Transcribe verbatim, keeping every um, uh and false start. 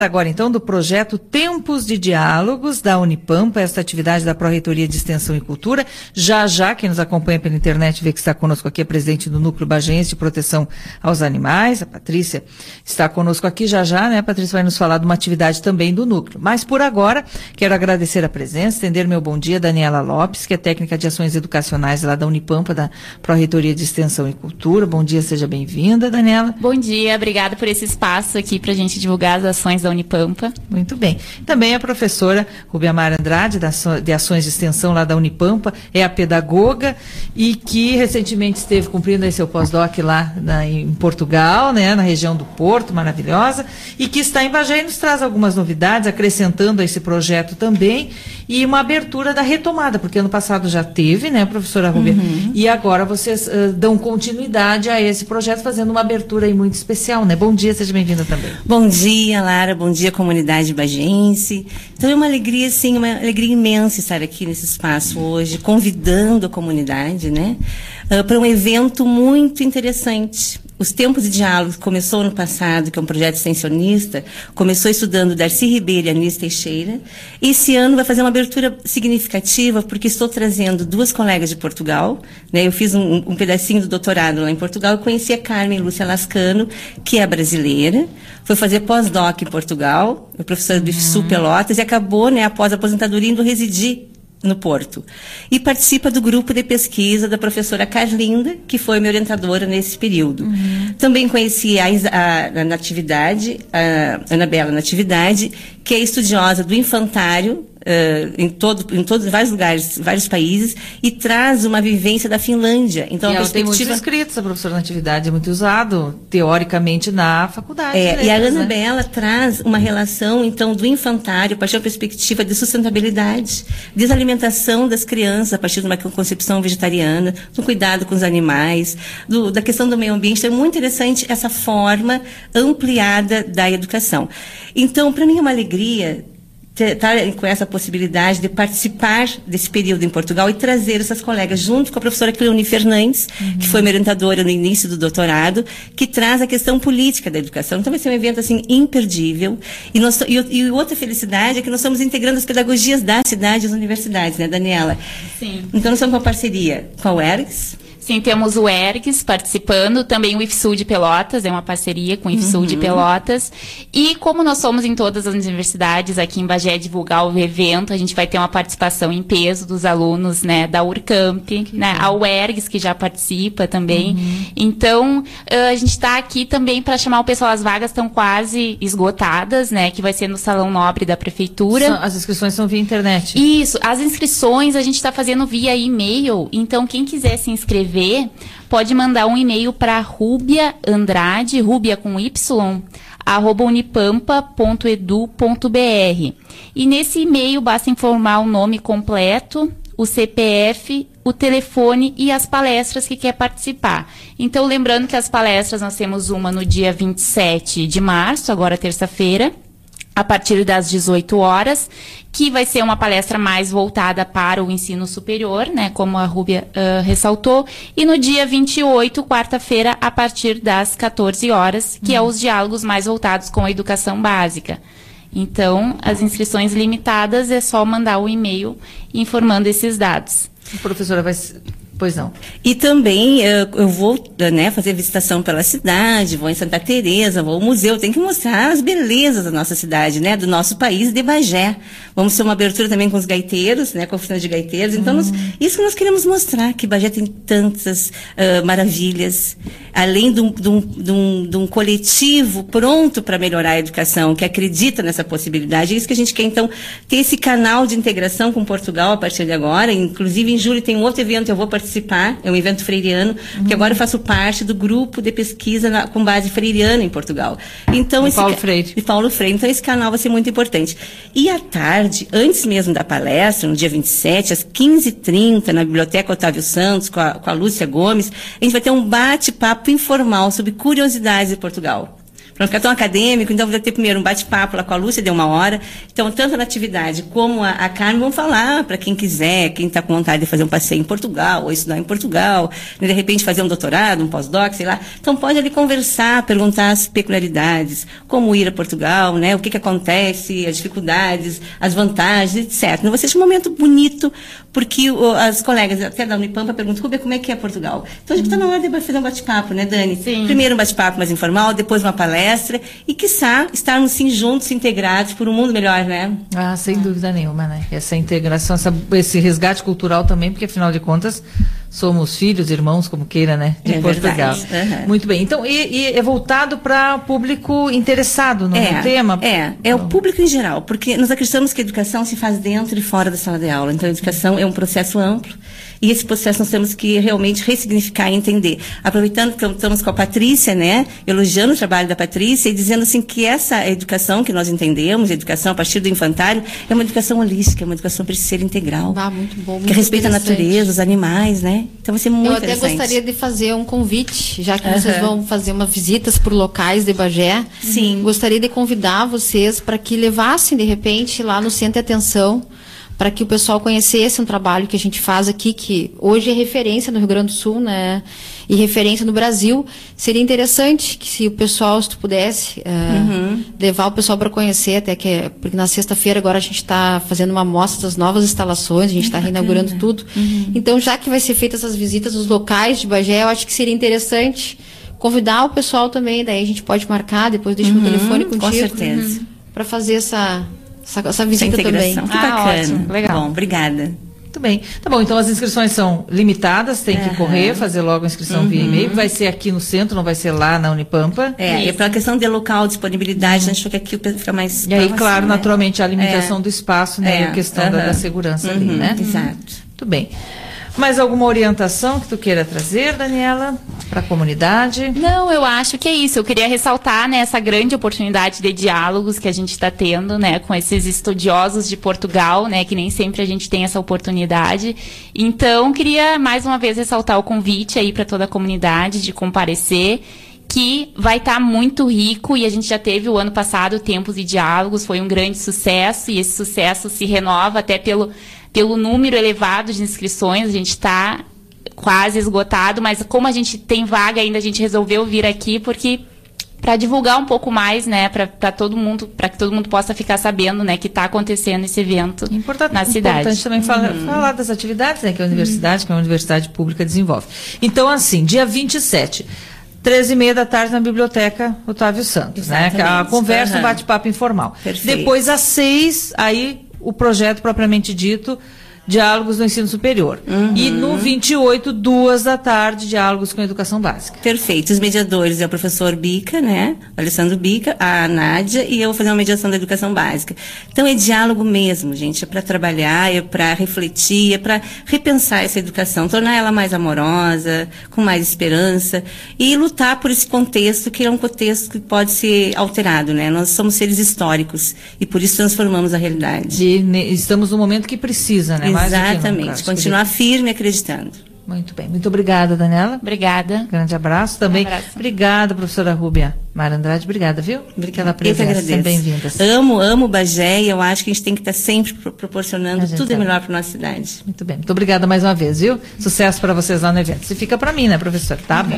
Agora, então, do projeto Tempos de Diálogos da Unipampa, esta atividade da Pró-Reitoria de Extensão e Cultura. Já, já, quem nos acompanha pela internet vê que está conosco aqui a presidente do Núcleo Bagense de Proteção aos Animais, a Patrícia está conosco aqui já, já, né? A Patrícia vai nos falar de uma atividade também do Núcleo. Mas, por agora, quero agradecer a presença, estender meu bom dia a Daniela Lopes, que é técnica de ações educacionais lá da Unipampa, da Pró-Reitoria de Extensão e Cultura. Bom dia, seja bem-vinda, Daniela. Bom dia, obrigada por esse espaço aqui para a gente divulgar as ações da Unipampa. Muito bem. Também a professora Rubiamar Andrade, de Ações de Extensão lá da Unipampa, é a pedagoga e que recentemente esteve cumprindo aí seu pós-doc lá na, em Portugal, né, na região do Porto, maravilhosa, e que está em Bagé e nos traz algumas novidades, acrescentando a esse projeto também, e uma abertura da retomada, porque ano passado já teve, né, professora Rubia, uhum. E agora vocês uh, dão continuidade a esse projeto, fazendo uma abertura aí muito especial, né? Bom dia, seja bem-vinda também. Bom dia, Lara, bom dia, comunidade bagense. Então é uma alegria, sim, uma alegria imensa estar aqui nesse espaço hoje, convidando a comunidade, né, uh, para um evento muito interessante. Os Tempos de Diálogo começou no passado, que é um projeto extensionista, começou estudando Darcy Ribeiro e Anísio Teixeira. Esse ano vai fazer uma abertura significativa, porque estou trazendo duas colegas de Portugal, né? Eu fiz um, um pedacinho do doutorado lá em Portugal, eu conheci a Carmen Lúcia Lascano, que é brasileira, foi fazer pós-doc em Portugal, é professora do IFSU Pelotas, e acabou, né, após a aposentadoria, indo residir no Porto. E participa do grupo de pesquisa da professora Carlinda, que foi minha orientadora nesse período. Uhum. Também conheci a, a, a Natividade, a Anabela Natividade, que é estudiosa do infantário, Uh, em, todo, em todos, vários lugares, vários países, e traz uma vivência da Finlândia. Então, e a ela perspectiva... tem muitos inscritos, a professora Natividade é muito usado, teoricamente, na faculdade. É, letras, e a Anabela, né, traz uma relação, então, do infantário, a partir da perspectiva de sustentabilidade, desalimentação das crianças, a partir de uma concepção vegetariana, do cuidado com os animais, do, da questão do meio ambiente. Então, é muito interessante essa forma ampliada da educação. Então, para mim é uma alegria estar com essa possibilidade de participar desse período em Portugal e trazer essas colegas, junto com a professora Cleone Fernandes, uhum. que foi minha orientadora no início do doutorado, que traz a questão política da educação. Então vai ser um evento assim imperdível. E, nós, e, e outra felicidade é que nós estamos integrando as pedagogias da cidade e das universidades, né, Daniela? Sim. Então nós estamos com uma parceria com a U E R G S. Sim, temos o U E R G S participando, também o IFSU de Pelotas, é uma parceria com o IFSU uhum. de Pelotas. E como nós somos em todas as universidades, aqui em Bagé, divulgar o evento, a gente vai ter uma participação em peso dos alunos, né, da Urcamp, né, a U E R G S que já participa também. Uhum. Então, a gente está aqui também para chamar o pessoal, as vagas estão quase esgotadas, né, que vai ser no Salão Nobre da Prefeitura. As inscrições são via internet? Isso, as inscrições a gente está fazendo via e-mail, então quem quiser se inscrever pode mandar um e-mail para Rubia Andrade, Rubia com Y, arroba unipampa ponto edu ponto br. E nesse e-mail basta informar o nome completo, o C P F, o telefone e as palestras que quer participar. Então, lembrando que as palestras nós temos uma no dia vinte e sete de março, agora terça-feira, a partir das dezoito horas, que vai ser uma palestra mais voltada para o ensino superior, né, como a Rúbia uh, ressaltou, e no dia vinte e oito, quarta-feira, a partir das quatorze horas, que uhum. é os diálogos mais voltados com a educação básica. Então, as inscrições limitadas é só mandar o e-mail informando esses dados. A professora vai... Pois não. E também eu, eu vou, né, fazer visitação pela cidade, vou em Santa Teresa, vou ao museu, tem que mostrar as belezas da nossa cidade, né, do nosso país, de Bagé. Vamos ter uma abertura também com os gaiteiros, né, com a oficina de gaiteiros. Então, hum. nós, isso que nós queremos mostrar, que Bagé tem tantas uh, maravilhas, além de um, de, um, de, um, de um coletivo pronto para melhorar a educação, que acredita nessa possibilidade. É isso que a gente quer, então, ter esse canal de integração com Portugal a partir de agora. Inclusive, em julho tem um outro evento, eu vou participar. É um evento freiriano, uhum. que agora eu faço parte do grupo de pesquisa na, com base freiriana em Portugal. Então, de esse, Paulo Freire. De Paulo Freire. Então, esse canal vai ser muito importante. E à tarde, antes mesmo da palestra, no dia vinte e sete, às quinze e trinta, na Biblioteca Otávio Santos, com a, com a Lúcia Gomes, a gente vai ter um bate-papo informal sobre curiosidades de Portugal. não ficar tão acadêmico, então vai ter primeiro um bate-papo lá com a Lúcia, deu uma hora. Então, tanto na atividade como a, a Carmen vão falar para quem quiser, quem está com vontade de fazer um passeio em Portugal, ou estudar em Portugal, de repente fazer um doutorado, um pós-doc, sei lá. Então, pode ali conversar, perguntar as peculiaridades, como ir a Portugal, né? O que que acontece, as dificuldades, as vantagens, etcétera. Então, vai ser um momento bonito, porque o, as colegas até da Unipampa perguntam, Rúbia, como é que é Portugal? Então, a gente está na hora de fazer um bate-papo, né, Dani? Sim. Primeiro um bate-papo mais informal, depois uma palestra, e, quiçá, estarmos, sim, juntos, integrados, por um mundo melhor, né? Ah, sem dúvida nenhuma, né? Essa integração, essa, esse resgate cultural também, porque, afinal de contas, somos filhos, irmãos, como queira, né? De É Portugal. verdade. Uhum. Muito bem. Então, e, e é voltado para o público interessado no É, tema? é, é o público em geral, porque nós acreditamos que a educação se faz dentro e fora da sala de aula. Então, a educação é um processo amplo. E esse processo nós temos que realmente ressignificar e entender. Aproveitando que estamos com a Patrícia, né, elogiando o trabalho da Patrícia e dizendo assim que essa educação que nós entendemos, a educação a partir do infantário, é uma educação holística, é uma educação para ser integral. Ah, muito bom, muito que respeita a interessante. natureza, os animais, né? Então vai ser muito Eu até interessante. gostaria de fazer um convite, já que Aham. vocês vão fazer uma visitas por locais de Bagé. Sim. Gostaria de convidar vocês para que levassem, de repente, lá no Centro de Atenção, para que o pessoal conhecesse um trabalho que a gente faz aqui, que hoje é referência no Rio Grande do Sul, né? E referência no Brasil. Seria interessante que se o pessoal, se tu pudesse, eh, Uhum. levar o pessoal para conhecer, até que é, porque na sexta-feira agora a gente está fazendo uma amostra das novas instalações, a gente está reinaugurando tudo. Então, já que vai ser feitas essas visitas nos locais de Bagé, eu acho que seria interessante convidar o pessoal também, daí a gente pode marcar, depois deixa o Uhum, meu telefone com contigo. certeza. Para fazer essa, essa, essa Essa visita também. integração. Que Ah, bacana. ótimo, legal. Bom, obrigada. Muito bem. Tá bom, então as inscrições são limitadas, tem que Aham. correr, fazer logo a inscrição via e-mail. Vai ser aqui no centro, não vai ser lá na Unipampa. É, e pela questão de local, disponibilidade, a gente achou que aqui fica mais... E aí, próximo, claro, né? naturalmente, a limitação É. do espaço, né? É, E a questão da, aham. da segurança ali, Uhum, né? exato. Muito bem. Mais alguma orientação que tu queira trazer, Daniela, para a comunidade? Não, eu acho que é isso. Eu queria ressaltar, né, essa grande oportunidade de diálogos que a gente está tendo, né, com esses estudiosos de Portugal, né, que nem sempre a gente tem essa oportunidade. Então, queria mais uma vez ressaltar o convite aí para toda a comunidade de comparecer, que vai estar muito rico, e a gente já teve o ano passado Tempos e Diálogos, foi um grande sucesso, e esse sucesso se renova até pelo, pelo número elevado de inscrições. A gente está quase esgotado, mas como a gente tem vaga ainda, a gente resolveu vir aqui porque para divulgar um pouco mais, né, para todo mundo, para que todo mundo possa ficar sabendo, né, que está acontecendo esse evento Importante, na cidade. Importante também fala, falar das atividades, né, que a universidade, que a universidade pública desenvolve. Então, assim, dia vinte e sete, treze e meia da tarde na Biblioteca Otávio Santos, né? Que é a Exatamente. conversa, um Aham. bate-papo informal. Perfeito. Depois, às seis, aí o projeto propriamente dito, Diálogos no Ensino Superior. E no vinte e oito, duas da tarde, Diálogos com a Educação Básica. Perfeito. Os mediadores é o professor Bica, né? O Alessandro Bica, a Nádia, e eu vou fazer uma mediação da educação básica. Então é diálogo mesmo, gente. É para trabalhar, é para refletir, é para repensar essa educação, tornar ela mais amorosa, com mais esperança, e lutar por esse contexto, que é um contexto que pode ser alterado, né? Nós somos seres históricos e por isso transformamos a realidade. E ne- estamos no momento que precisa, né? Mais do que nunca, Exatamente. acho que Continuar firme acreditando. Muito bem. Muito obrigada, Daniela. Obrigada. Grande abraço também. Um abraço. Obrigada, professora Rúbia Mara Andrade. Obrigada, viu? Pela Eu que presença. agradeço. Sempre bem-vindas. Amo, amo o Bagé, e eu acho que a gente tem que estar sempre pro- proporcionando A gente tudo é sabe. melhor para nossa cidade. Muito bem. Muito obrigada mais uma vez, viu? Sucesso para vocês lá no evento. Você fica para mim, né, professor? Tá bom.